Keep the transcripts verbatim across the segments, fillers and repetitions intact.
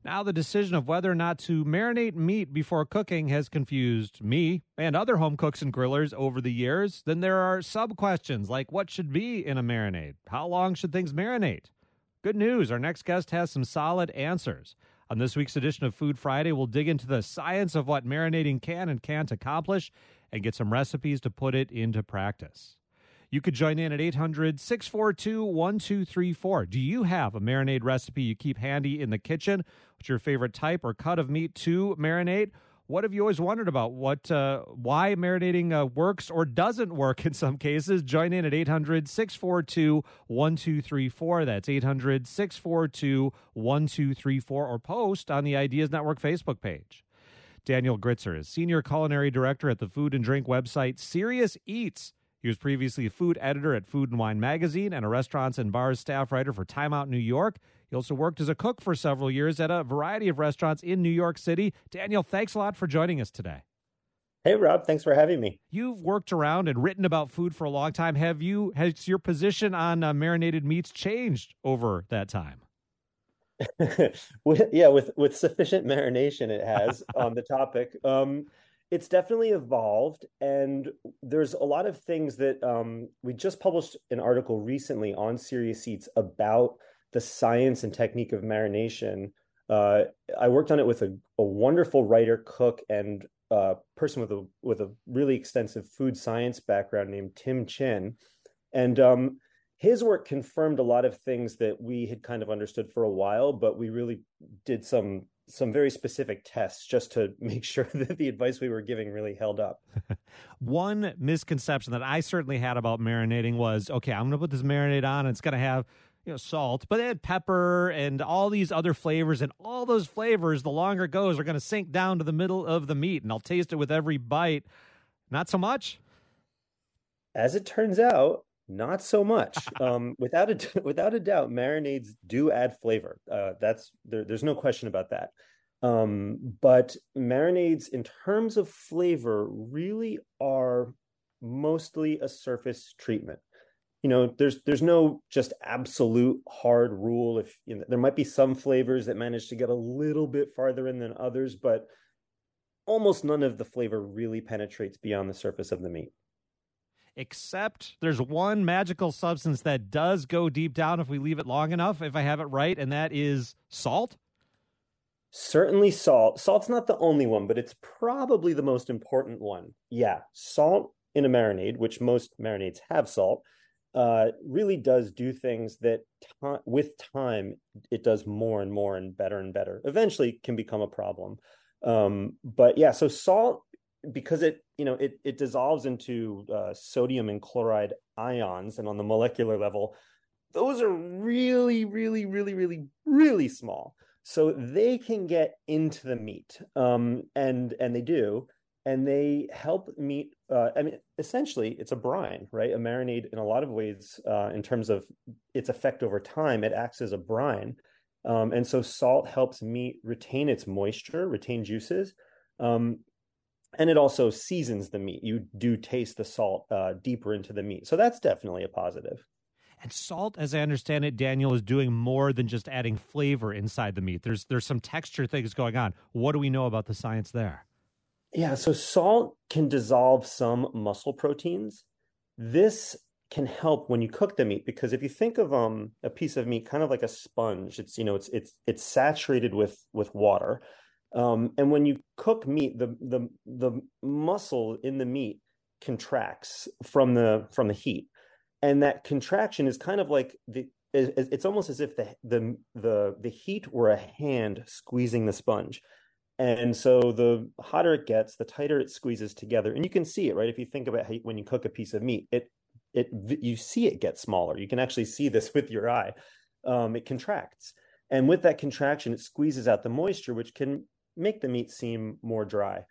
Now, the decision of whether or not to marinate meat before cooking has confused me and other home cooks and grillers over the years. Then there are sub-questions like what should be in a marinade? How long should things marinate? Good news, our next guest has some solid answers. On this week's edition of Food Friday, we'll dig into the science of what marinating can and can't accomplish and get some recipes to put it into practice. You could join in at eight hundred, six four two, one two three four. Do you have a marinade recipe you keep handy in the kitchen? What's your favorite type or cut of meat to marinate? What have you always wondered about? What, uh, why marinating uh, works or doesn't work in some cases? Join in at eight hundred, six four two, one two three four. That's eight hundred, six four two, one two three four, or post on the Ideas Network Facebook page. Daniel Gritzer is Senior Culinary Director at the food and drink website Serious Eats. He was previously a food editor at Food and Wine Magazine and a restaurants and bars staff writer for Time Out New York. He also worked as a cook for several years at a variety of restaurants in New York City. Daniel, thanks a lot for joining us today. Hey, Rob. Thanks for having me. You've worked around and written about food for a long time. Have you, has your position on uh, marinated meats changed over that time? with, yeah, with, with sufficient marination it has on the topic. Um, It's definitely evolved, and there's a lot of things that um, we just published an article recently on Serious Eats about the science and technique of marination. Uh, I worked on it with a, a wonderful writer, cook, and uh, person with a with a really extensive food science background named Tim Chin, and um, his work confirmed a lot of things that we had kind of understood for a while, but we really did some. some very specific tests just to make sure that the advice we were giving really held up. One misconception that I certainly had about marinating was, okay, I'm going to put this marinade on and it's going to have, you know, salt, but it had pepper and all these other flavors, and all those flavors, the longer it goes, are going to sink down to the middle of the meat, and I'll taste it with every bite. Not so much? As it turns out, not so much. Um, without a without a doubt, marinades do add flavor. Uh, that's there, there's no question about that. Um, but marinades, in terms of flavor, really are mostly a surface treatment. You know, there's there's no just absolute hard rule. If you know, there might be some flavors that manage to get a little bit farther in than others, but almost none of the flavor really penetrates beyond the surface of the meat. Except there's one magical substance that does go deep down if we leave it long enough, if I have it right, and that is salt? Certainly salt. Salt's not the only one, but it's probably the most important one. Yeah, salt in a marinade, which most marinades have salt, uh, really does do things that t- with time, it does more and more and better and better. Eventually can become a problem. Um, but yeah, so salt, because it, you know, it, it dissolves into uh, sodium and chloride ions, and on the molecular level, those are really, really, really, really, really small. So they can get into the meat, um, and and they do, and they help meat. Uh, I mean, essentially, it's a brine, right? A marinade, in a lot of ways, uh, in terms of its effect over time, it acts as a brine, um, and so salt helps meat retain its moisture, retain juices. Um, And it also seasons the meat. You do taste the salt uh, deeper into the meat. So that's definitely a positive. And salt, as I understand it, Daniel, is doing more than just adding flavor inside the meat. There's there's some texture things going on. What do we know about the science there? Yeah, so salt can dissolve some muscle proteins. This can help when you cook the meat, because if you think of um, a piece of meat kind of like a sponge, it's, you know, it's it's it's saturated with with water. Um, and when you cook meat, the the the muscle in the meat contracts from the from the heat, and that contraction is kind of like the it's almost as if the the the the heat were a hand squeezing the sponge, and so the hotter it gets, the tighter it squeezes together, and you can see it, right? If you think about how you, when you cook a piece of meat, it it you see it get smaller. You can actually see this with your eye. Um, it contracts, and with that contraction, it squeezes out the moisture, which can make the meat seem more dry.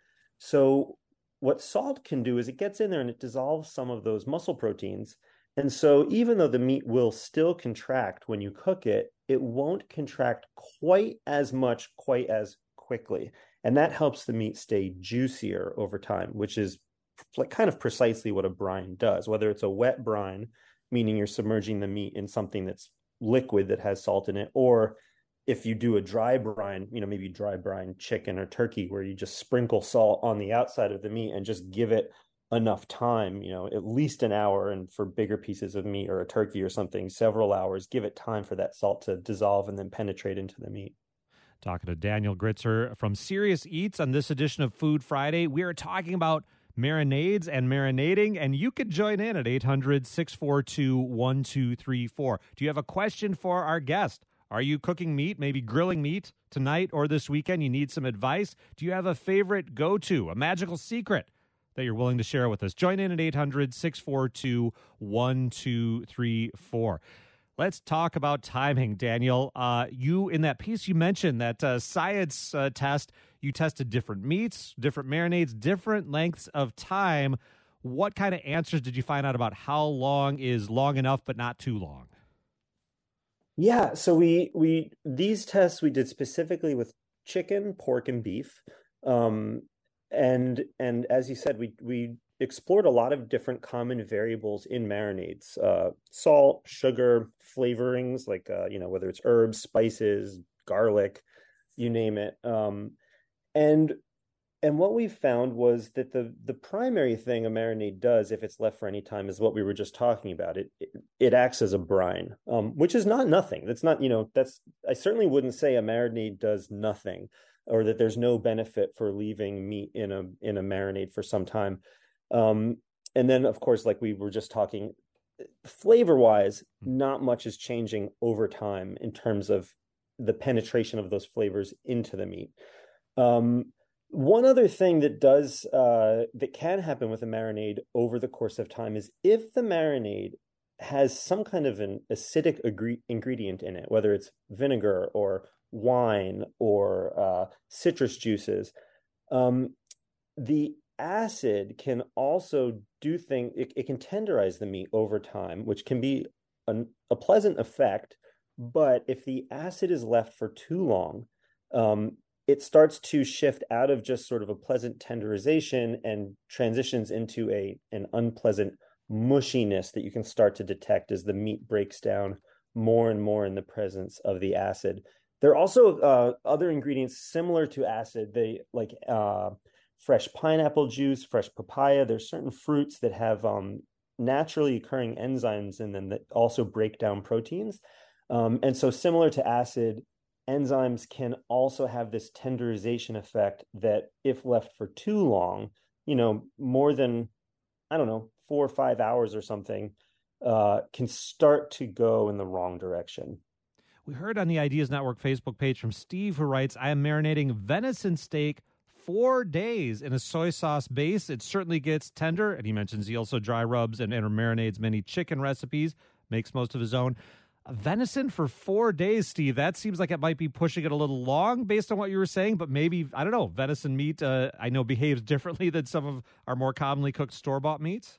So what salt can do is it gets in there and it dissolves some of those muscle proteins. And so even though the meat will still contract when you cook it, it won't contract quite as much, quite as quickly. And that helps the meat stay juicier over time, which is like kind of precisely what a brine does, whether it's a wet brine, meaning you're submerging the meat in something that's liquid that has salt in it, or if you do a dry brine, you know, maybe dry brine chicken or turkey, where you just sprinkle salt on the outside of the meat and just give it enough time, you know, at least an hour, and for bigger pieces of meat or a turkey or something, several hours, give it time for that salt to dissolve and then penetrate into the meat. Talking to Daniel Gritzer from Serious Eats on this edition of Food Friday. We are talking about marinades and marinating, and you could join in at eight hundred, six four two, one two three four. Do you have a question for our guest? Are you cooking meat, maybe grilling meat tonight or this weekend? You need some advice? Do you have a favorite go-to, a magical secret that you're willing to share with us? Join in at eight hundred, six four two, one two three four. Let's talk about timing, Daniel. Uh, you, in that piece, you mentioned that uh, science uh, test, you tested different meats, different marinades, different lengths of time. What kind of answers did you find out about how long is long enough but not too long? Yeah, so we we these tests we did specifically with chicken, pork, and beef. Um, and and as you said, we we explored a lot of different common variables in marinades: uh, salt, sugar, flavorings, like uh, you know, whether it's herbs, spices, garlic, you name it. Um, and and what we found was that the the primary thing a marinade does, if it's left for any time, is what we were just talking about. It it, it acts as a brine, um, which is not nothing. That's not, you know, that's, I certainly wouldn't say a marinade does nothing, or that there's no benefit for leaving meat in a in a marinade for some time. Um, and then, of course, like we were just talking, flavor-wise, not much is changing over time in terms of the penetration of those flavors into the meat. Um, One other thing that does uh, that can happen with a marinade over the course of time is if the marinade has some kind of an acidic agree- ingredient in it, whether it's vinegar or wine or uh, citrus juices, um, the acid can also do things, it, it can tenderize the meat over time, which can be an, a pleasant effect. But if the acid is left for too long, um, it starts to shift out of just sort of a pleasant tenderization and transitions into a an unpleasant mushiness that you can start to detect as the meat breaks down more and more in the presence of the acid. There are also uh, other ingredients similar to acid. They like uh, fresh pineapple juice, fresh papaya. There's certain fruits that have um, naturally occurring enzymes in them that also break down proteins. Um, and so similar to acid, enzymes can also have this tenderization effect that if left for too long, you know, more than, I don't know, four or five hours or something, uh, can start to go in the wrong direction. We heard on the Ideas Network Facebook page from Steve, who writes, I am marinating venison steak four days in a soy sauce base. It certainly gets tender. And he mentions he also dry rubs and, and marinades many chicken recipes, makes most of his own. Venison for four days, Steve, that seems like it might be pushing it a little long based on what you were saying, but maybe, I don't know, venison meat, uh, I know, behaves differently than some of our more commonly cooked store-bought meats.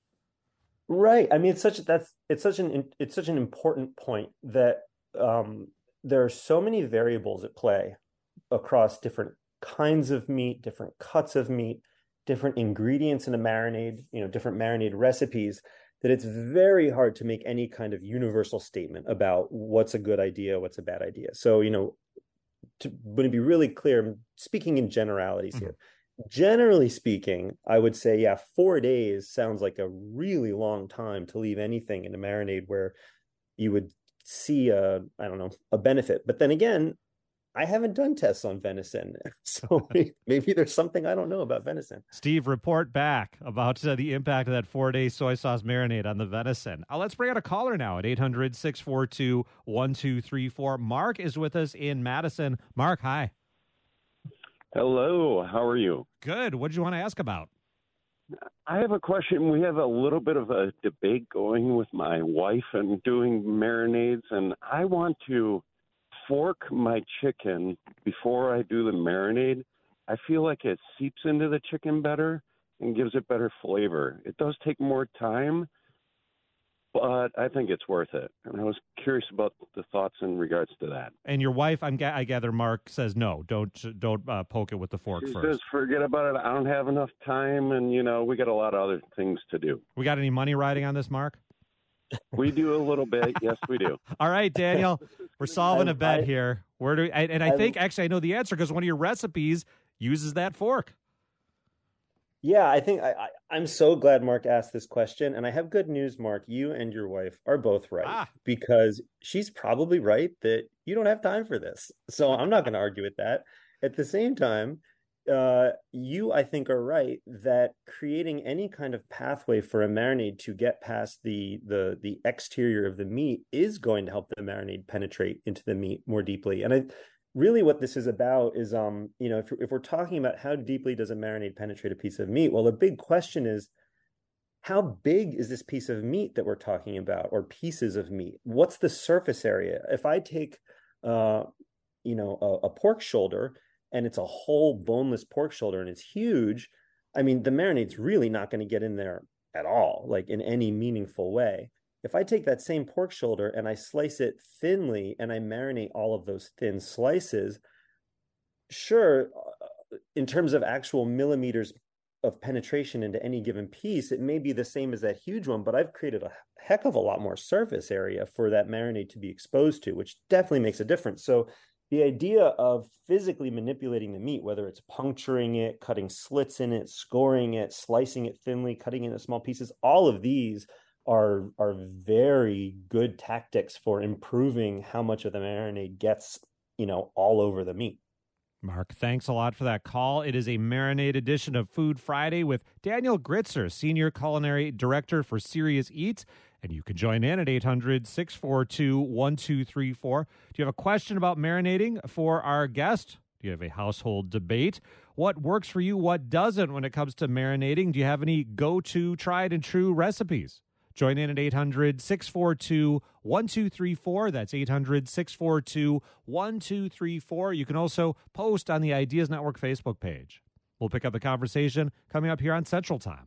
Right. I mean, it's such that's it's such an it's such an important point that um, there are so many variables at play across different kinds of meat, different cuts of meat, different ingredients in a marinade, you know, different marinade recipes, that it's very hard to make any kind of universal statement about what's a good idea, what's a bad idea. So, you know, to, to be really clear, I'm speaking in generalities mm-hmm. here. Generally speaking, I would say, yeah, four days sounds like a really long time to leave anything in a marinade where you would see a, I don't know, a benefit. But then again, I haven't done tests on venison, so maybe there's something I don't know about venison. Steve, report back about uh, the impact of that four-day soy sauce marinade on the venison. Uh, let's bring out a caller now at eight hundred, six four two, one two three four. Mark is with us in Madison. Mark, hi. Hello, how are you? Good. What did you want to ask about? I have a question. We have a little bit of a debate going with my wife and doing marinades, and I want to fork my chicken before I do the marinade. I feel like it seeps into the chicken better and gives it better flavor. It does take more time, but I think it's worth it. And I was curious about the thoughts in regards to that. And your wife, I'm, I gather, Mark, says no. Don't don't uh, poke it with the fork she first. Says forget about it. I don't have enough time, and you know we got a lot of other things to do. We got any money riding on this, Mark? We do a little bit. Yes, we do. All right, Daniel, we're solving I- a bet I- here. Where do we, I, and I, I- think actually I know the answer because one of your recipes uses that fork. Yeah, I think I, I, I'm so glad Mark asked this question. And I have good news, Mark. You and your wife are both right Ah. because she's probably right that you don't have time for this. So I'm not going to argue with that. At the same time, uh, you, I think, are right that creating any kind of pathway for a marinade to get past the the the exterior of the meat is going to help the marinade penetrate into the meat more deeply. And I really what this is about is, um, you know, if, if we're talking about how deeply does a marinade penetrate a piece of meat, well, the big question is, how big is this piece of meat that we're talking about, or pieces of meat? What's the surface area? If I take, uh, you know, a, a pork shoulder and it's a whole boneless pork shoulder and it's huge, I mean, the marinade's really not going to get in there at all, like in any meaningful way. If I take that same pork shoulder and I slice it thinly and I marinate all of those thin slices, sure, in terms of actual millimeters of penetration into any given piece, it may be the same as that huge one, but I've created a heck of a lot more surface area for that marinade to be exposed to, which definitely makes a difference. So the idea of physically manipulating the meat, whether it's puncturing it, cutting slits in it, scoring it, slicing it thinly, cutting it into small pieces, all of these are are very good tactics for improving how much of the marinade gets, you know, all over the meat. Mark, thanks a lot for that call. It is a marinade edition of Food Friday with Daniel Gritzer, Senior Culinary Director for Serious Eats. And you can join in at eight hundred, six four two, one two three four. Do you have a question about marinating for our guest? Do you have a household debate? What works for you? What doesn't when it comes to marinating? Do you have any go-to tried and true recipes? Join in at eight hundred, six four two, one two three four. That's eight hundred, six four two, one two three four. You can also post on the Ideas Network Facebook page. We'll pick up the conversation coming up here on Central Time.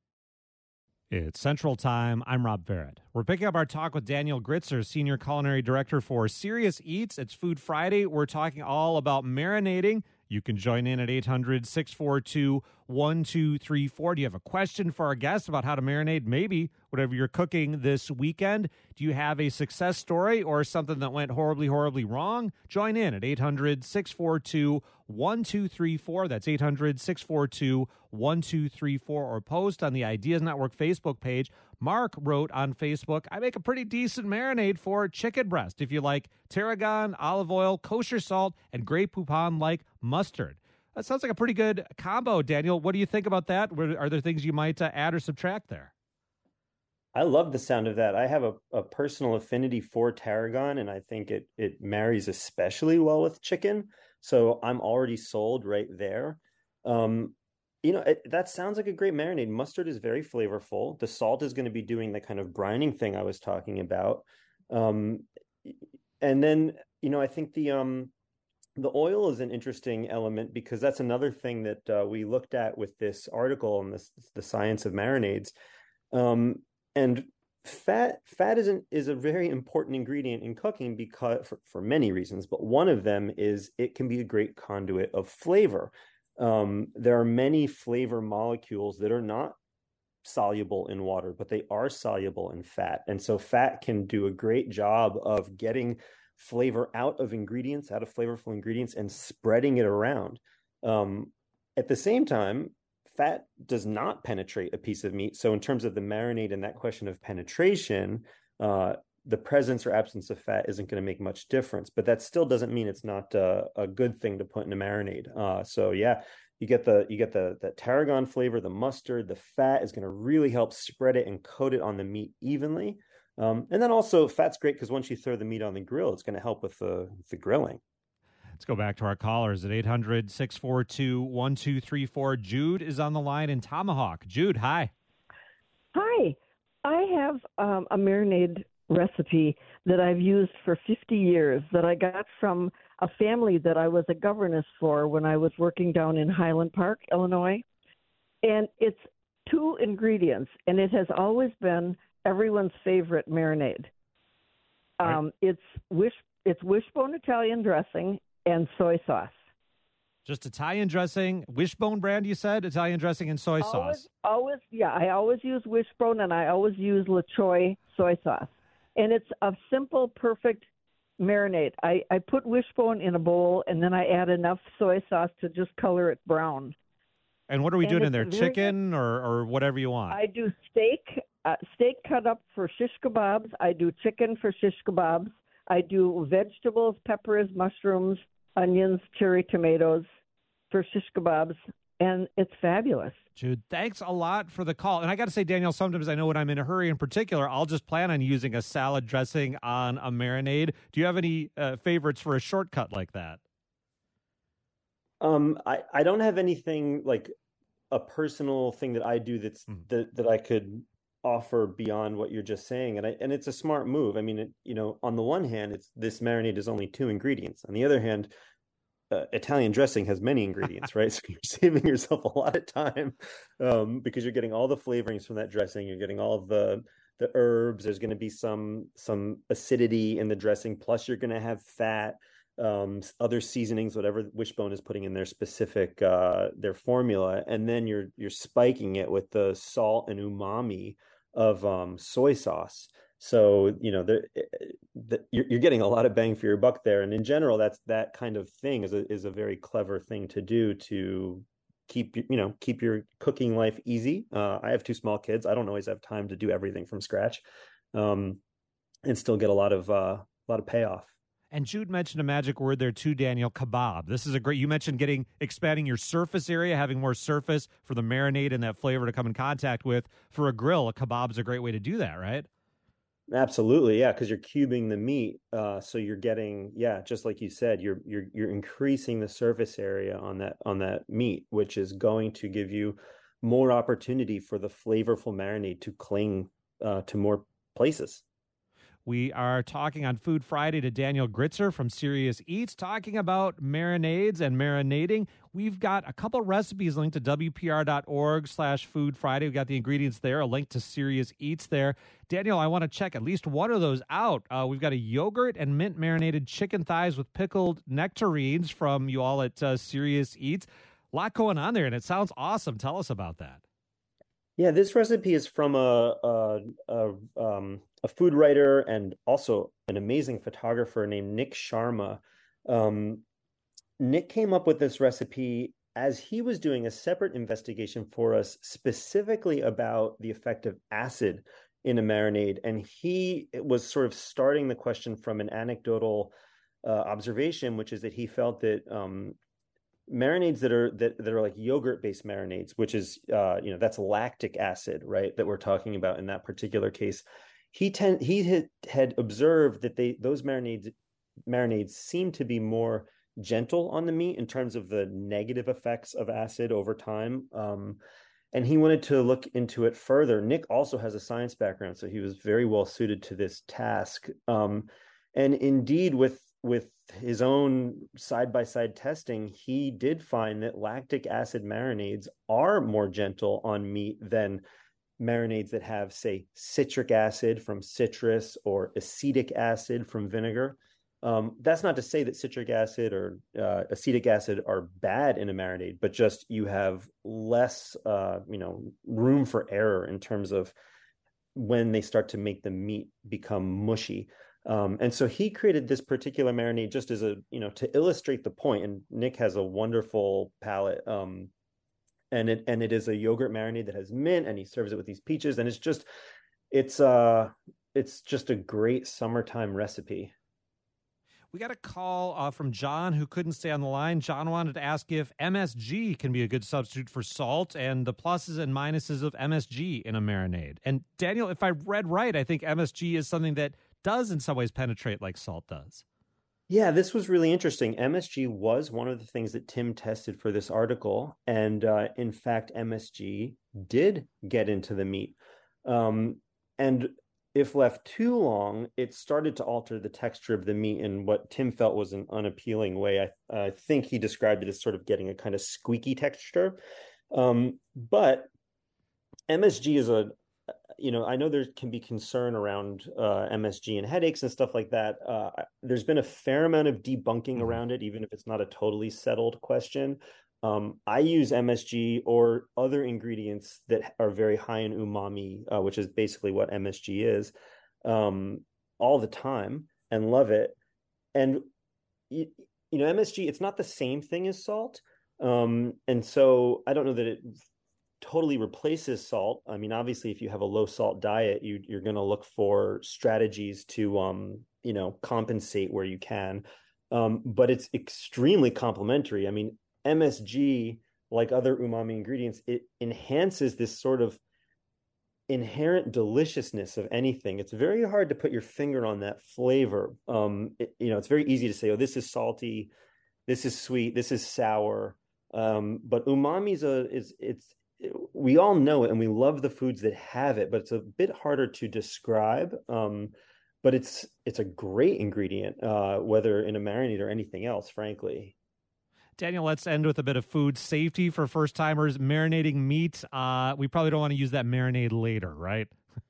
It's Central Time. I'm Rob Barrett. We're picking up our talk with Daniel Gritzer, Senior Culinary Director for Serious Eats. It's Food Friday. We're talking all about marinating. You can join in at eight hundred, six four two, one two three four. Do you have a question for our guests about how to marinate? Maybe whatever you're cooking this weekend. Do you have a success story or something that went horribly, horribly wrong? Join in at eight hundred, six four two, one two three four. That's eight hundred, six four two, one two three four. Or post on the Ideas Network Facebook page. Mark wrote on Facebook, I make a pretty decent marinade for chicken breast if you like tarragon, olive oil, kosher salt, and Grey Poupon like mustard. That sounds like a pretty good combo, Daniel. What do you think about that? Are there things you might uh, add or subtract there? I love the sound of that. I have a, a personal affinity for tarragon, and I think it it marries especially well with chicken. So I'm already sold right there. Um, you know, it, that sounds like a great marinade. Mustard is very flavorful. The salt is going to be doing the kind of brining thing I was talking about. Um, and then, you know, I think the um, the oil is an interesting element because that's another thing that uh, we looked at with this article on this, the science of marinades. Um, and fat fat is an, is a very important ingredient in cooking because for, for many reasons, but one of them is it can be a great conduit of flavor. Um, there are many flavor molecules that are not soluble in water, but they are soluble in fat. And so fat can do a great job of getting flavor out of ingredients, out of flavorful ingredients, and spreading it around. Um, at the same time, fat does not penetrate a piece of meat. So in terms of the marinade and that question of penetration, uh, the presence or absence of fat isn't going to make much difference, but that still doesn't mean it's not uh, a good thing to put in a marinade. Uh, so yeah, you get the you get the the tarragon flavor, the mustard, the fat is going to really help spread it and coat it on the meat evenly. Um, and then also fat's great because once you throw the meat on the grill, it's going to help with the the grilling. Let's go back to our callers at eight hundred, six four two, one two three four. Jude is on the line in Tomahawk. Jude, hi. Hi. I have um, a marinade recipe that I've used for fifty years that I got from a family that I was a governess for when I was working down in Highland Park, Illinois. And it's two ingredients, and it has always been everyone's favorite marinade. Um, right. It's wish it's wishbone Italian dressing and soy sauce. Just Italian dressing, Wishbone brand, you said? Italian dressing and soy Always, sauce. always, yeah, I always use Wishbone and I always use LaCroix soy sauce. And it's a simple, perfect marinade. I, I put Wishbone in a bowl and then I add enough soy sauce to just color it brown. And what are we And doing in it's there? very Chicken or, or whatever you want? I do steak, uh, steak cut up for shish kebabs. I do chicken for shish kebabs. I do vegetables, peppers, mushrooms, onions, cherry tomatoes for shish kebabs, and it's fabulous. Jude, thanks a lot for the call. And I got to say, Danielle, sometimes I know when I'm in a hurry in particular, I'll just plan on using a salad dressing on a marinade. Do you have any uh, favorites for a shortcut like that? Um, I, I don't have anything like a personal thing that I do that's Mm. that, that I could offer beyond what you're just saying. And I, and it's a smart move. I mean, it, you know, on the one hand, it's this marinade is only two ingredients. On the other hand, uh, Italian dressing has many ingredients, right? So you're saving yourself a lot of time um, because you're getting all the flavorings from that dressing. You're getting all of the the herbs. There's going to be some some acidity in the dressing. Plus, you're going to have fat, um, other seasonings, whatever Wishbone is putting in their specific uh, their formula, and then you're you're spiking it with the salt and umami of um, soy sauce. So, you know, there, the, you're, you're getting a lot of bang for your buck there. And in general, that's that kind of thing is a, is a very clever thing to do to keep, you know, keep your cooking life easy. Uh, I have two small kids. I don't always have time to do everything from scratch um, and still get a lot of, uh, a lot of payoff. And Jude mentioned a magic word there too, Daniel, kebab. This is a great, you mentioned getting, expanding your surface area, having more surface for the marinade and that flavor to come in contact with. For a grill, a kebab is a great way to do that, right? Absolutely, yeah, because you're cubing the meat, uh, so you're getting, yeah, just like you said, you're you're you're increasing the surface area on that on that meat, which is going to give you more opportunity for the flavorful marinade to cling uh, to more places. We are talking on Food Friday to Daniel Gritzer from Serious Eats, talking about marinades and marinating. We've got a couple recipes linked to W P R dot org slash Food Friday. We've got the ingredients there, a link to Serious Eats there. Daniel, I want to check at least one of those out. Uh, we've got a yogurt and mint marinated chicken thighs with pickled nectarines from you all at uh, Serious Eats. A lot going on there, and it sounds awesome. Tell us about that. Yeah, this recipe is from a a, a, um, a food writer and also an amazing photographer named Nick Sharma. Um, Nick came up with this recipe as he was doing a separate investigation for us specifically about the effect of acid in a marinade. And he was sort of starting the question from an anecdotal uh, observation, which is that he felt that um, marinades that are that, that are like yogurt based marinades, which is uh you know that's lactic acid, right, that we're talking about in that particular case. He tend he had, had observed that they those marinades marinades seem to be more gentle on the meat in terms of the negative effects of acid over time. Um, and he wanted to look into it further. Nick also has a science background, so he was very well suited to this task. Um, and indeed, with with his own side-by-side testing, he did find that lactic acid marinades are more gentle on meat than marinades that have, say, citric acid from citrus or acetic acid from vinegar. Um, that's not to say that citric acid or uh, acetic acid are bad in a marinade, but just you have less, uh, you know, room for error in terms of when they start to make the meat become mushy. Um, and so he created this particular marinade just as a, you know, to illustrate the point. And Nick has a wonderful palate. Um, and it and it is a yogurt marinade that has mint, and he serves it with these peaches. And it's just, it's uh, it's just a great summertime recipe. We got a call uh, from John who couldn't stay on the line. John wanted to ask if M S G can be a good substitute for salt and the pluses and minuses of M S G in a marinade. And Daniel, if I read right, I think M S G is something that does in some ways penetrate like salt does. Yeah, this was really interesting. M S G was one of the things that Tim tested for this article. And uh, in fact, M S G did get into the meat. Um, and if left too long, it started to alter the texture of the meat in what Tim felt was an unappealing way. I, I think he described it as sort of getting a kind of squeaky texture. Um, but M S G is a you know, I know there can be concern around uh, M S G and headaches and stuff like that. Uh, there's been a fair amount of debunking mm-hmm. around it, even if it's not a totally settled question. Um, I use M S G or other ingredients that are very high in umami, uh, which is basically what M S G is, um, all the time and love it. And, you, you know, M S G, it's not the same thing as salt. Um, and so I don't know that it totally replaces salt. I mean, obviously, if you have a low salt diet, you, you're going to look for strategies to, um, you know, compensate where you can. Um, but it's extremely complementary. I mean, M S G, like other umami ingredients, it enhances this sort of inherent deliciousness of anything. It's very hard to put your finger on that flavor. Um, it, you know, it's very easy to say, oh, this is salty, this is sweet, this is sour. Um, but umami is a is it's we all know it and we love the foods that have it, but it's a bit harder to describe. Um, but it's it's a great ingredient, uh, whether in a marinade or anything else, frankly. Daniel, let's end with a bit of food safety for first-timers. Marinating meat, uh, we probably don't want to use that marinade later, right?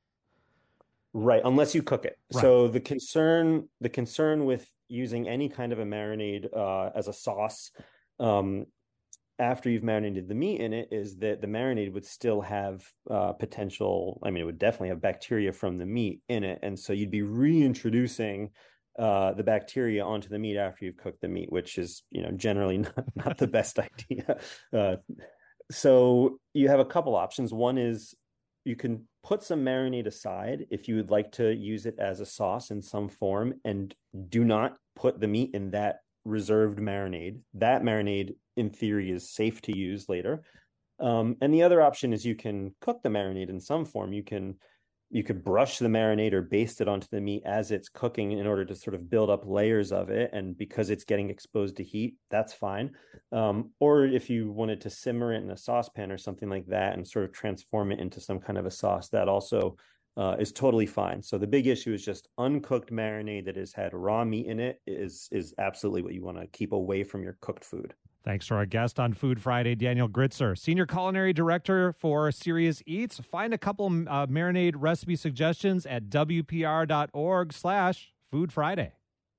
Right, unless you cook it. Right. So the concern, the concern with using any kind of a marinade uh, as a sauce um, after you've marinated the meat in it is that the marinade would still have uh, potential. I mean, it would definitely have bacteria from the meat in it, and so you'd be reintroducing Uh, the bacteria onto the meat after you've cooked the meat, which is, you know, generally not, not the best idea. Uh, so you have a couple options. One is you can put some marinade aside if you would like to use it as a sauce in some form, and do not put the meat in that reserved marinade. That marinade, in theory, is safe to use later. Um, and the other option is you can cook the marinade in some form. You can You could brush the marinade or baste it onto the meat as it's cooking in order to sort of build up layers of it. And because it's getting exposed to heat, that's fine. Um, or if you wanted to simmer it in a saucepan or something like that and sort of transform it into some kind of a sauce, that also uh, is totally fine. So the big issue is just uncooked marinade that has had raw meat in it is, is absolutely what you want to keep away from your cooked food. Thanks to our guest on Food Friday, Daniel Gritzer, Senior Culinary Director for Serious Eats. Find a couple uh, marinade recipe suggestions at wpr.org slash Food Friday.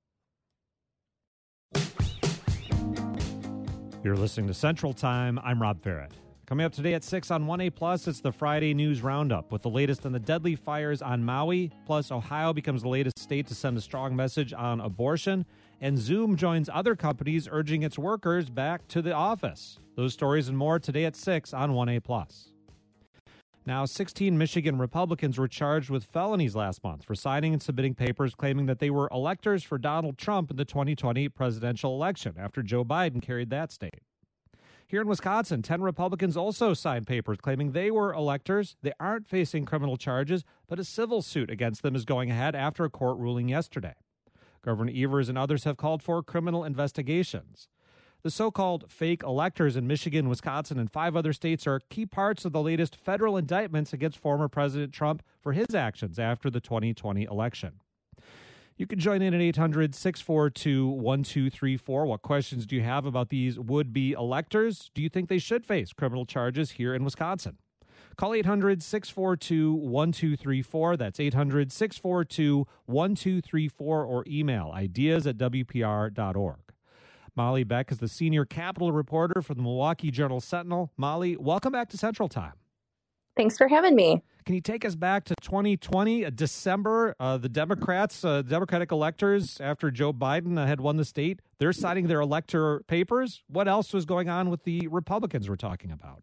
You're listening to Central Time. I'm Rob Farrett. Coming up today at six on one A Plus, it's the Friday News Roundup with the latest on the deadly fires on Maui. Plus, Ohio becomes the latest state to send a strong message on abortion. And Zoom joins other companies urging its workers back to the office. Those stories and more today at six on one A Plus. Now, sixteen Michigan Republicans were charged with felonies last month for signing and submitting papers claiming that they were electors for Donald Trump in the twenty twenty presidential election after Joe Biden carried that state. Here in Wisconsin, ten Republicans also signed papers claiming they were electors. They aren't facing criminal charges, but a civil suit against them is going ahead after a court ruling yesterday. Governor Evers and others have called for criminal investigations. The so-called fake electors in Michigan, Wisconsin, and five other states are key parts of the latest federal indictments against former President Trump for his actions after the twenty twenty election. You can join in at eight hundred, six four two, one two three four. What questions do you have about these would-be electors? Do you think they should face criminal charges here in Wisconsin? Call eight hundred, six four two, one two three four. That's eight hundred, six four two, one two three four, or email ideas at w p r dot org. Molly Beck is the senior Capitol reporter for the Milwaukee Journal-Sentinel. Molly, welcome back to Central Time. Thanks for having me. Can you take us back to twenty twenty, uh, December? Uh, the Democrats, uh, Democratic electors, after Joe Biden uh, had won the state, they're signing their elector papers. What else was going on with the Republicans we're talking about?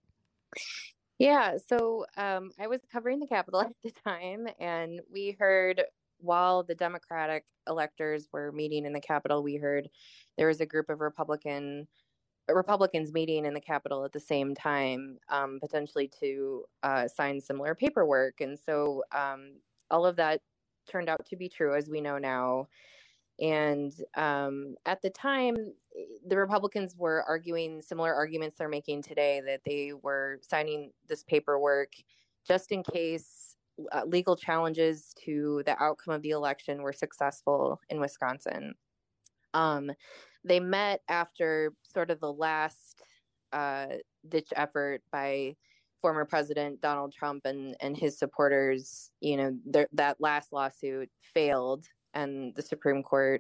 Yeah, so um, I was covering the Capitol at the time, and we heard while the Democratic electors were meeting in the Capitol, we heard there was a group of Republican Republicans meeting in the Capitol at the same time, um, potentially to uh, sign similar paperwork. And so um, all of that turned out to be true, as we know now. And um, at the time, the Republicans were arguing similar arguments they're making today, that they were signing this paperwork just in case uh, legal challenges to the outcome of the election were successful in Wisconsin. Um, they met after sort of the last uh, ditch effort by former President Donald Trump and, and his supporters, you know, th- that last lawsuit failed and the Supreme Court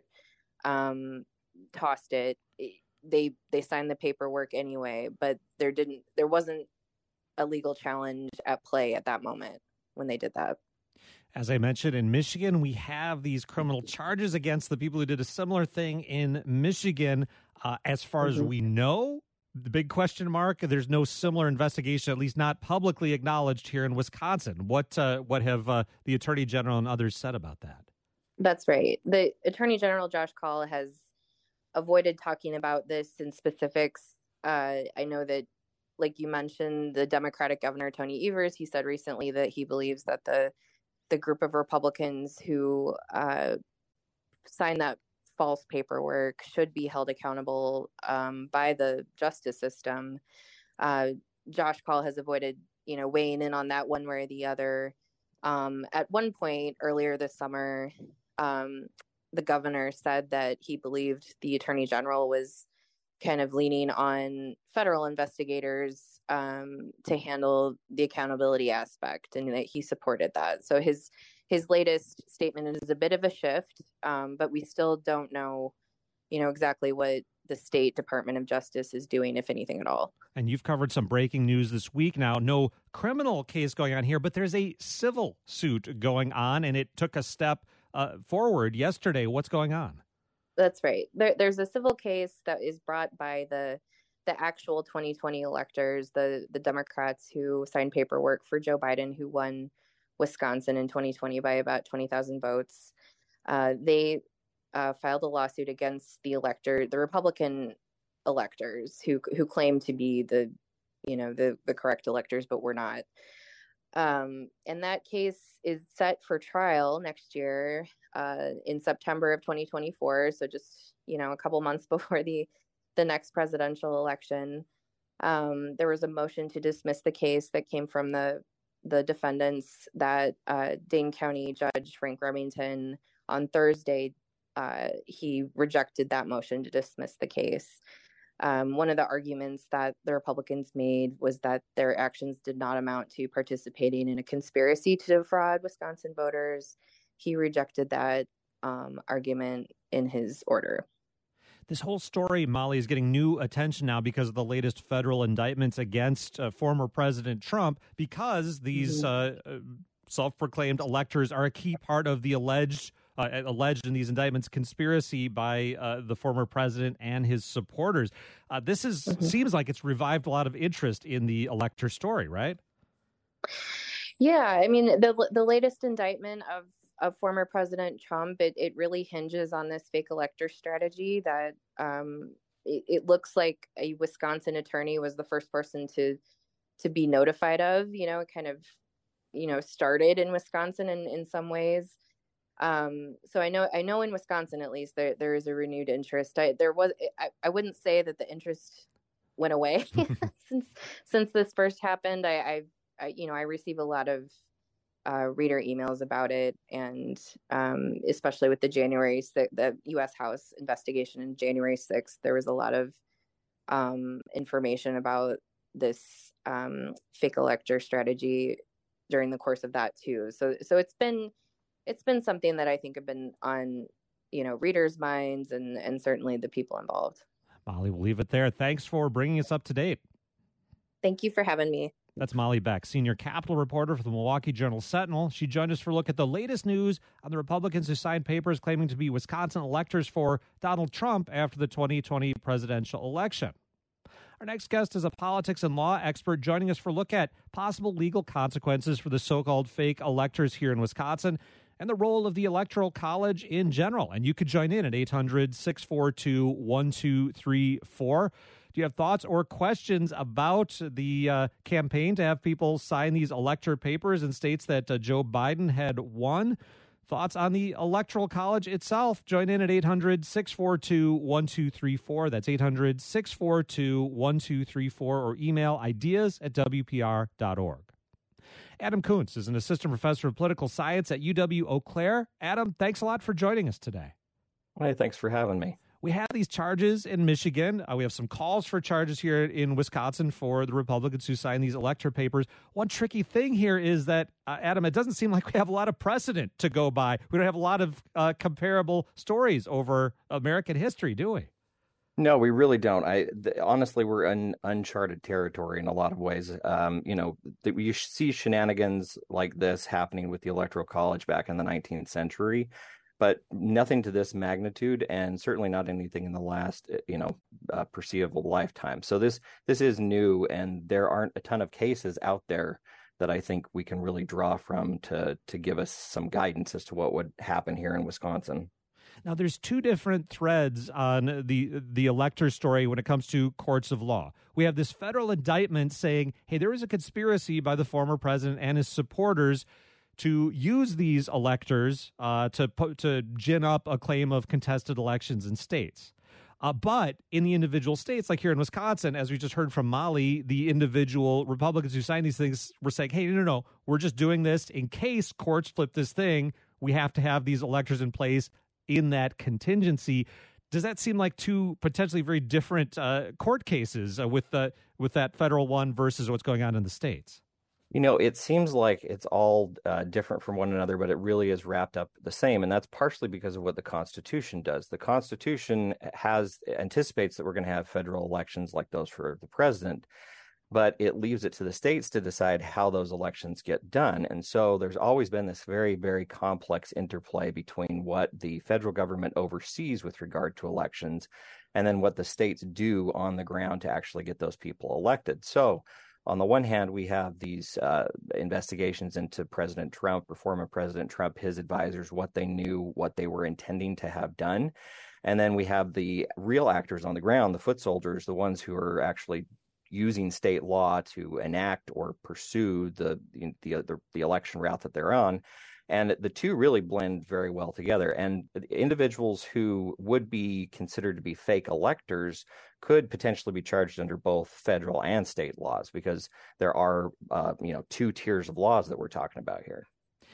um, tossed it. They they signed the paperwork anyway, but there didn't there wasn't a legal challenge at play at that moment when they did that. As I mentioned, in Michigan, we have these criminal charges against the people who did a similar thing in Michigan. Uh, as far mm-hmm. as we know, the big question mark, there's no similar investigation, at least not publicly acknowledged here in Wisconsin. What uh, what have uh, the Attorney General and others said about that? That's right. The Attorney General, Josh Kaul, has avoided talking about this in specifics. Uh, I know that, like you mentioned, the Democratic Governor, Tony Evers, he said recently that he believes that the the group of Republicans who uh, signed that false paperwork should be held accountable um, by the justice system. Uh, Josh Kaul has avoided, you know, weighing in on that one way or the other. Um, at one point earlier this summer, um, the governor said that he believed the Attorney General was kind of leaning on federal investigators um, to handle the accountability aspect, and that he supported that. So his his latest statement is a bit of a shift, um, but we still don't know, you know, exactly what the state Department of Justice is doing, if anything at all. And you've covered some breaking news this week now. No criminal case going on here, but there's a civil suit going on, and it took a step uh, forward yesterday. What's going on? That's right. There, there's a civil case that is brought by the the actual twenty twenty electors, the the Democrats who signed paperwork for Joe Biden, who won Wisconsin in twenty twenty by about twenty thousand votes. Uh, they uh, filed a lawsuit against the elector, the Republican electors who who claim to be the, you know, the the correct electors, but were not. Um, and that case is set for trial next year uh, in September of twenty twenty-four. So just, you know, a couple months before the, the next presidential election. Um, there was a motion to dismiss the case that came from the, the defendants that uh, Dane County Judge Frank Remington on Thursday, uh, he rejected that motion to dismiss the case. Um, one of the arguments that the Republicans made was that their actions did not amount to participating in a conspiracy to defraud Wisconsin voters. He rejected that um, argument in his order. This whole story, Molly, is getting new attention now because of the latest federal indictments against uh, former President Trump, because these mm-hmm. uh, self-proclaimed electors are a key part of the alleged Uh, alleged in these indictments conspiracy by uh, the former president and his supporters. Uh, this is mm-hmm. seems like it's revived a lot of interest in the elector story, right? Yeah, I mean, the the latest indictment of, of former President Trump, it, it really hinges on this fake elector strategy that um, it, it looks like a Wisconsin attorney was the first person to to be notified of. You know, it kind of, you know, started in Wisconsin in, in some ways. Um, so I know, I know in Wisconsin, at least there, there is a renewed interest. I, there was, I, I wouldn't say that the interest went away since, since this first happened. I, I, I, you know, I receive a lot of, uh, reader emails about it. And, um, especially with the January, the U S House investigation in January sixth, there was a lot of, um, information about this, um, fake elector strategy during the course of that too. So, so it's been, It's been something that I think have been on, you know, readers' minds and, and certainly the people involved. Molly, we'll leave it there. Thanks for bringing us up to date. Thank you for having me. That's Molly Beck, senior Capitol reporter for the Milwaukee Journal-Sentinel. She joined us for a look at the latest news on the Republicans who signed papers claiming to be Wisconsin electors for Donald Trump after the twenty twenty presidential election. Our next guest is a politics and law expert joining us for a look at possible legal consequences for the so-called fake electors here in Wisconsin and the role of the Electoral College in general. And you could join in at eight hundred, six four two, one two three four. Do you have thoughts or questions about the uh, campaign to have people sign these elector papers in states that uh, Joe Biden had won? Thoughts on the Electoral College itself? Join in at eight hundred, six four two, one two three four. That's eight hundred, six four two, one two three four, or email ideas at w p r dot org. Adam Kuntz is an assistant professor of political science at U W Eau Claire. Adam, thanks a lot for joining us today. Hey, thanks for having me. We have these charges in Michigan. Uh, we have some calls for charges here in Wisconsin for the Republicans who signed these elector papers. One tricky thing here is that, uh, Adam, it doesn't seem like we have a lot of precedent to go by. We don't have a lot of uh, comparable stories over American history, do we? No, we really don't. I th- honestly, we're in uncharted territory in a lot of ways. Um, you know, th- you see shenanigans like this happening with the Electoral College back in the nineteenth century, but nothing to this magnitude, and certainly not anything in the last, you know, uh, perceivable lifetime. So this this is new, and there aren't a ton of cases out there that I think we can really draw from to to give us some guidance as to what would happen here in Wisconsin. Now, there's two different threads on the the elector story when it comes to courts of law. We have this federal indictment saying, hey, there was a conspiracy by the former president and his supporters to use these electors uh, to to gin up a claim of contested elections in states. Uh, but in the individual states, like here in Wisconsin, as we just heard from Molly, the individual Republicans who signed these things were saying, hey, no, no, no, we're just doing this in case courts flip this thing. We have to have these electors in place in that contingency. Does that seem like two potentially very different uh, court cases uh, with the with that federal one versus what's going on in the states? You know, it seems like it's all uh, different from one another, but it really is wrapped up the same. And that's partially because of what the Constitution does. The Constitution has anticipates that we're going to have federal elections like those for the president, but it leaves it to the states to decide how those elections get done. And so there's always been this very, very complex interplay between what the federal government oversees with regard to elections and then what the states do on the ground to actually get those people elected. So on the one hand, we have these uh, investigations into President Trump, or former President Trump, his advisors, what they knew, what they were intending to have done. And then we have the real actors on the ground, the foot soldiers, the ones who are actually using state law to enact or pursue the, the the the election route that they're on. And the two really blend very well together. And individuals who would be considered to be fake electors could potentially be charged under both federal and state laws, because there are uh, you know two tiers of laws that we're talking about here.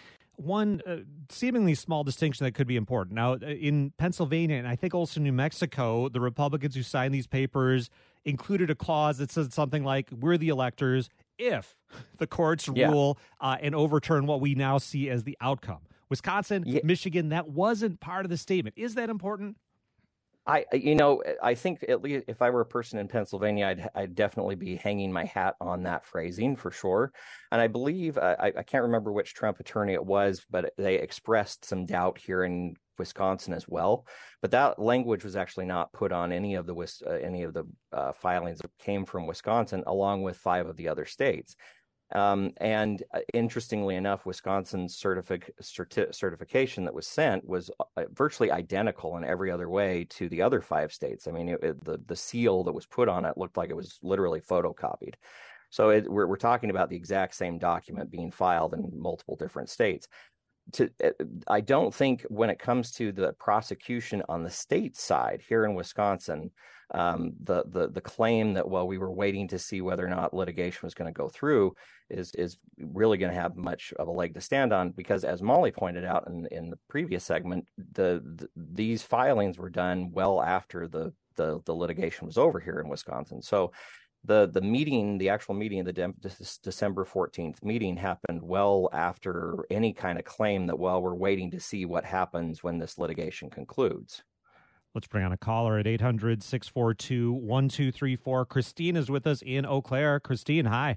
One uh, seemingly small distinction that could be important. Now, in Pennsylvania, and I think also New Mexico, the Republicans who signed these papers included a clause that said something like, we're the electors if the courts yeah. rule uh, and overturn what we now see as the outcome. Wisconsin, yeah. Michigan, that wasn't part of the statement. Is that important? I, you know, I think at least if I were a person in Pennsylvania, I'd, I'd definitely be hanging my hat on that phrasing for sure. And I believe, uh, I, I can't remember which Trump attorney it was, but they expressed some doubt here in Wisconsin as well. But that language was actually not put on any of the uh, any of the uh, filings that came from Wisconsin, along with five of the other states. Um, and uh, interestingly enough, Wisconsin's certific- certi- certification that was sent was uh, virtually identical in every other way to the other five states. I mean, it, it, the the seal that was put on it looked like it was literally photocopied. So it, we're we're talking about the exact same document being filed in multiple different states. To, I don't think when it comes to the prosecution on the state side here in Wisconsin, um, the the the claim that, well, we were waiting to see whether or not litigation was going to go through is is really going to have much of a leg to stand on, because as Molly pointed out in, in the previous segment, the, the these filings were done well after the, the the litigation was over here in Wisconsin. So the the meeting, the actual meeting, the De- December fourteenth meeting happened well after any kind of claim that, well, we're waiting to see what happens when this litigation concludes. Let's bring on a caller at eight hundred, six four two, one two three four. Christine is with us in Eau Claire. Christine, hi.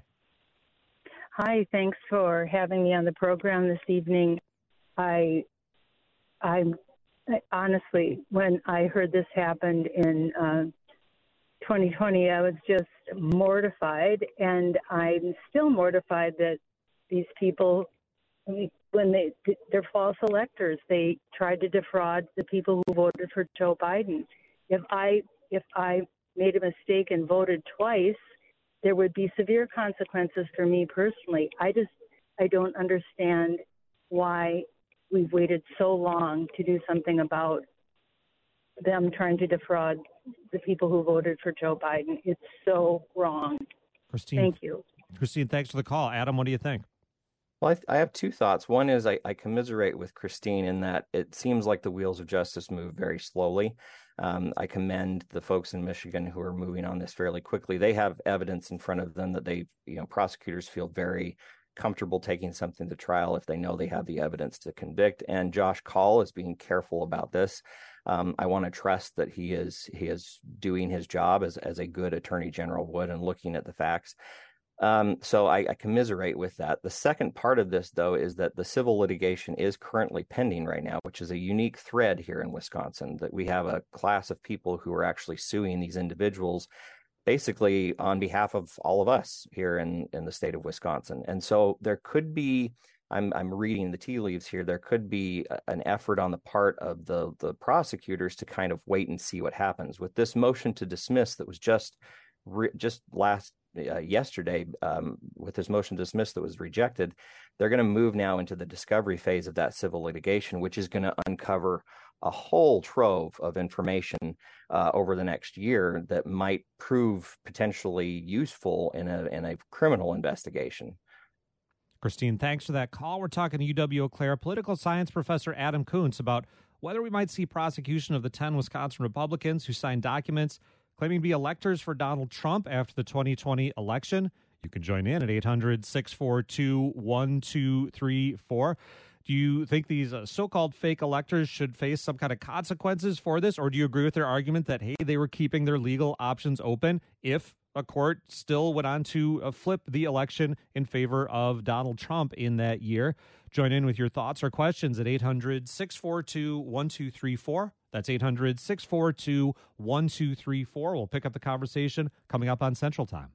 Hi, thanks for having me on the program this evening. I, I, I honestly, when I heard this happened in uh, twenty twenty, I was just mortified, and I'm still mortified that these people, when they, they're false electors, they tried to defraud the people who voted for Joe Biden. If I, if I made a mistake and voted twice, there would be severe consequences for me personally. I just, I don't understand why we've waited so long to do something about them trying to defraud the people who voted for Joe Biden. It's so wrong. Christine, thank you. Christine, thanks for the call. Adam, what do you think? Well, I, th- I have two thoughts. One is I, I commiserate with Christine in that it seems like the wheels of justice move very slowly. Um, I commend the folks in Michigan who are moving on this fairly quickly. They have evidence in front of them that they, you know, prosecutors feel very comfortable taking something to trial if they know they have the evidence to convict. And Josh Kaul is being careful about this. Um, I want to trust that he is he is doing his job as, as a good attorney general would and looking at the facts. Um, so I, I commiserate with that. The second part of this, though, is that the civil litigation is currently pending right now, which is a unique thread here in Wisconsin, that we have a class of people who are actually suing these individuals basically on behalf of all of us here in, in the state of Wisconsin. And so there could be, I'm I'm reading the tea leaves here, there could be a, an effort on the part of the, the prosecutors to kind of wait and see what happens. With this motion to dismiss that was just, re, just last Uh, yesterday, um, with this motion to dismiss that was rejected, they're going to move now into the discovery phase of that civil litigation, which is going to uncover a whole trove of information uh, over the next year that might prove potentially useful in a in a criminal investigation. Christine, thanks for that call. We're talking to U W-Eau Claire political science professor Adam Koontz about whether we might see prosecution of the ten Wisconsin Republicans who signed documents claiming to be electors for Donald Trump after the twenty twenty election. You can join in at eight hundred, six four two, one two three four. Do you think these uh, so-called fake electors should face some kind of consequences for this, or do you agree with their argument that, hey, they were keeping their legal options open if a court still went on to uh, flip the election in favor of Donald Trump in that year? Join in with your thoughts or questions at eight hundred, six four two, one two three four. That's eight hundred, six four two, one two three four. We'll pick up the conversation coming up on Central Time.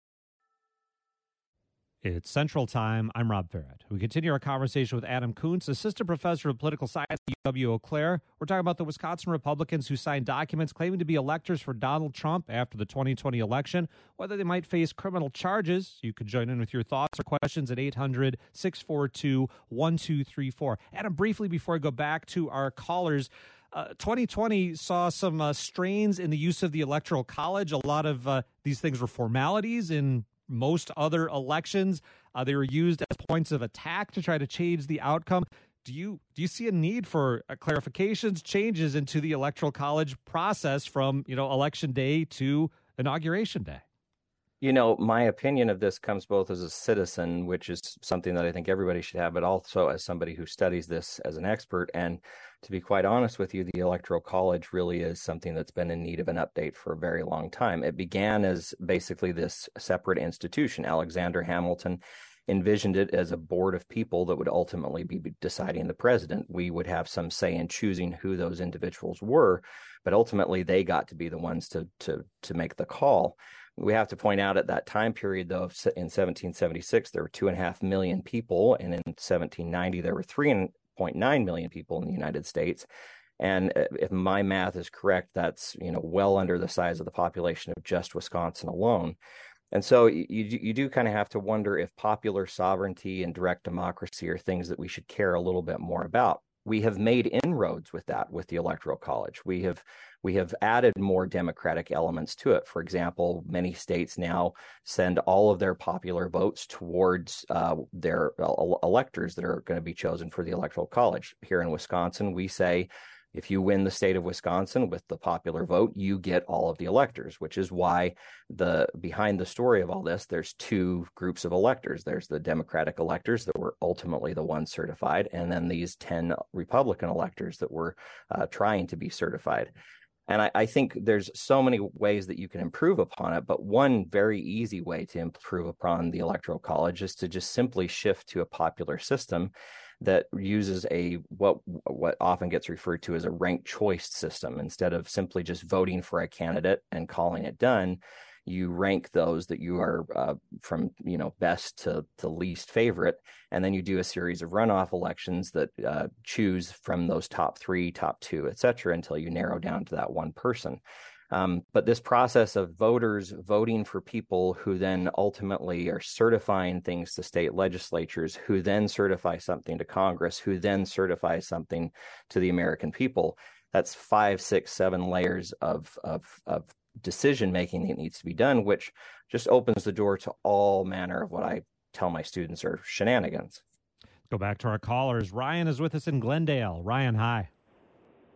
It's Central Time. I'm Rob Farrett. We continue our conversation with Adam Koontz, assistant professor of political science at U W-Eau Claire. We're talking about the Wisconsin Republicans who signed documents claiming to be electors for Donald Trump after the twenty twenty election, whether they might face criminal charges. You could join in with your thoughts or questions at eight hundred, six four two, one two three four. Adam, briefly before I go back to our callers, Uh, twenty twenty saw some uh, strains in the use of the Electoral College. A lot of uh, these things were formalities in most other elections. Uh, they were used as points of attack to try to change the outcome. Do you do you see a need for uh, clarifications, changes into the Electoral College process from, you know, election day to inauguration day? You know, my opinion of this comes both as a citizen, which is something that I think everybody should have, but also as somebody who studies this as an expert. And to be quite honest with you, the Electoral College really is something that's been in need of an update for a very long time. It began as basically this separate institution. Alexander Hamilton envisioned it as a board of people that would ultimately be deciding the president. We would have some say in choosing who those individuals were, but ultimately they got to be the ones to to to make the call. We have to point out at that time period, though, in seventeen seventy-six, there were two and a half million people, and in seventeen ninety, there were three point nine million people in the United States. And if my math is correct, that's, you know, well under the size of the population of just Wisconsin alone. And so you you do kind of have to wonder if popular sovereignty and direct democracy are things that we should care a little bit more about. We have made inroads with that with the Electoral College. We have we have added more democratic elements to it. For example, many states now send all of their popular votes towards uh, their electors that are going to be chosen for the Electoral College. Here in Wisconsin, we say, if you win the state of Wisconsin with the popular vote, you get all of the electors, which is why the behind the story of all this, there's two groups of electors. There's the Democratic electors that were ultimately the ones certified, and then these ten Republican electors that were uh, trying to be certified. And I, I think there's so many ways that you can improve upon it, but one very easy way to improve upon the Electoral College is to just simply shift to a popular system that uses a what what often gets referred to as a ranked choice system. Instead of simply just voting for a candidate and calling it done, you rank those that you are uh, from you know best to, to least favorite, and then you do a series of runoff elections that uh, choose from those top three, top two, et cetera, until you narrow down to that one person. Um, but this process of voters voting for people who then ultimately are certifying things to state legislatures, who then certify something to Congress, who then certify something to the American people, that's five, six, seven layers of of, of decision making that needs to be done, which just opens the door to all manner of what I tell my students are shenanigans. Go back to our callers. Ryan is with us in Glendale. Ryan, hi.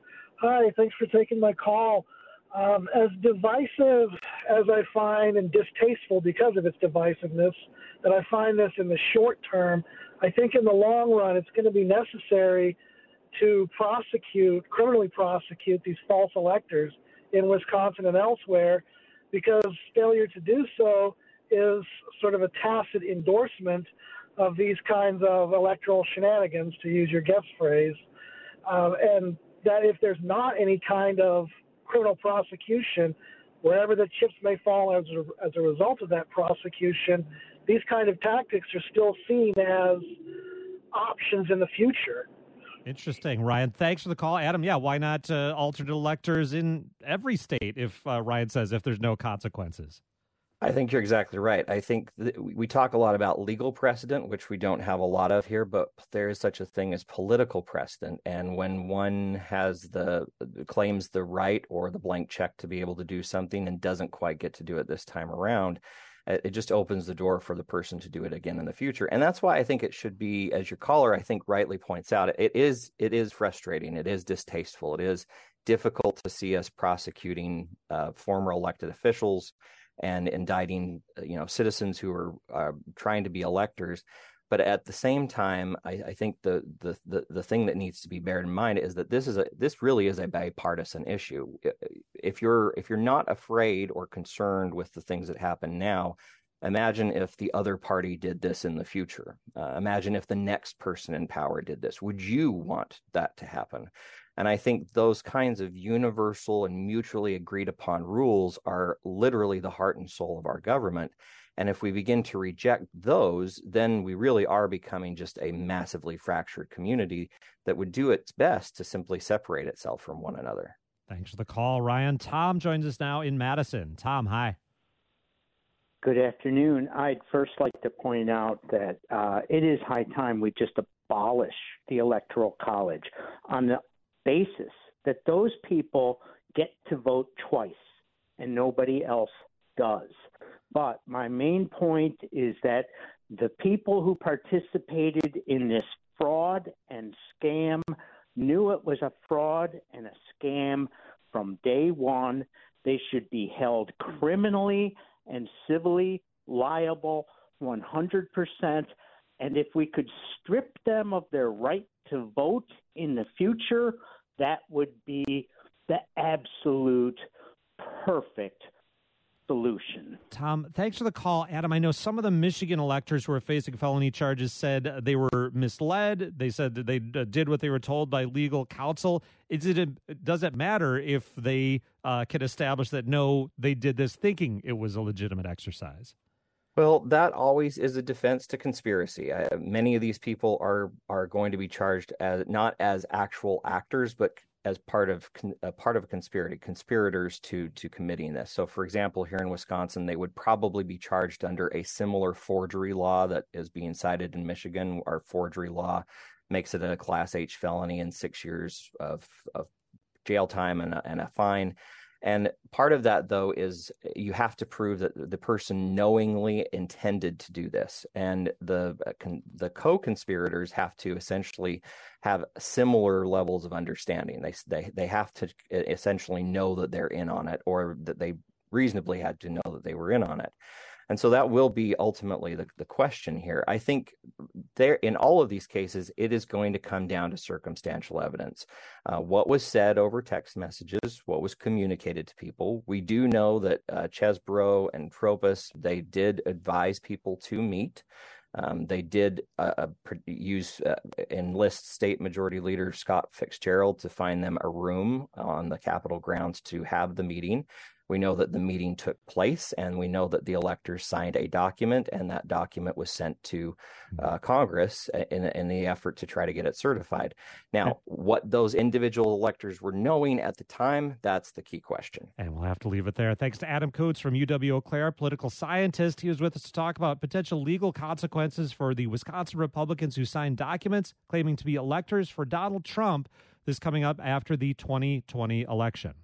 Hi, thanks for taking my call. Um, as divisive as I find and distasteful because of its divisiveness, that I find this in the short term, I think in the long run it's going to be necessary to prosecute, criminally prosecute these false electors in Wisconsin and elsewhere, because failure to do so is sort of a tacit endorsement of these kinds of electoral shenanigans, to use your guest phrase, um, and that if there's not any kind of criminal prosecution, wherever the chips may fall as a, as a result of that prosecution, these kind of tactics are still seen as options in the future. Interesting, Ryan. Thanks for the call. Adam, yeah, why not uh, alternate electors in every state if uh, Ryan says if there's no consequences? I think you're exactly right. I think th- we talk a lot about legal precedent, which we don't have a lot of here, but there is such a thing as political precedent. And when one has the claims the right or the blank check to be able to do something and doesn't quite get to do it this time around, it just opens the door for the person to do it again in the future. And that's why I think it should be, as your caller, I think rightly points out, it is it is frustrating. It is distasteful. It is difficult to see us prosecuting uh, former elected officials and indicting, you know, citizens who are uh, trying to be electors. But at the same time, I, I think the, the the the thing that needs to be bared in mind is that this is a this really is a bipartisan issue. If you're if you're not afraid or concerned with the things that happen now, imagine if the other party did this in the future. Uh, imagine if the next person in power did this. Would you want that to happen? And I think those kinds of universal and mutually agreed upon rules are literally the heart and soul of our government. And if we begin to reject those, then we really are becoming just a massively fractured community that would do its best to simply separate itself from one another. Thanks for the call, Ryan. Tom joins us now in Madison. Tom, hi. Good afternoon. I'd first like to point out that uh, it is high time we just abolish the Electoral College on the basis that those people get to vote twice and nobody else does. But my main point is that the people who participated in this fraud and scam knew it was a fraud and a scam from day one. They should be held criminally and civilly liable one hundred percent. And if we could strip them of their right to vote in the future, that would be the absolute perfect solution. Tom, thanks for the call. Adam, I know some of the Michigan electors who are facing felony charges said they were misled. They said that they did what they were told by legal counsel. Is it a, does it matter if they uh, can establish that, no, they did this thinking it was a legitimate exercise? Well, that always is a defense to conspiracy. Uh, many of these people are are going to be charged as not as actual actors, but as part of a part of a conspiracy, conspirators to to committing this. So, for example, here in Wisconsin, they would probably be charged under a similar forgery law that is being cited in Michigan. Our forgery law makes it a Class H felony and six years of, of jail time and a, and a fine. And part of that, though, is you have to prove that the person knowingly intended to do this. And the the co-conspirators have to essentially have similar levels of understanding. They, they, they have to essentially know that they're in on it, or that they reasonably had to know that they were in on it. And so that will be ultimately the, the question here. I think there, in all of these cases, it is going to come down to circumstantial evidence. Uh, what was said over text messages, what was communicated to people. We do know that uh, Chesbrough and Tropas, they did advise people to meet. Um, they did uh, use uh, enlist State Majority Leader Scott Fitzgerald to find them a room on the Capitol grounds to have the meeting. We know that the meeting took place, and we know that the electors signed a document, and that document was sent to uh, Congress in, in the effort to try to get it certified. Now, what those individual electors were knowing at the time, that's the key question. And we'll have to leave it there. Thanks to Adam Coates from U W Eau Claire, political scientist. He was with us to talk about potential legal consequences for the Wisconsin Republicans who signed documents claiming to be electors for Donald Trump. This coming up after the twenty twenty election.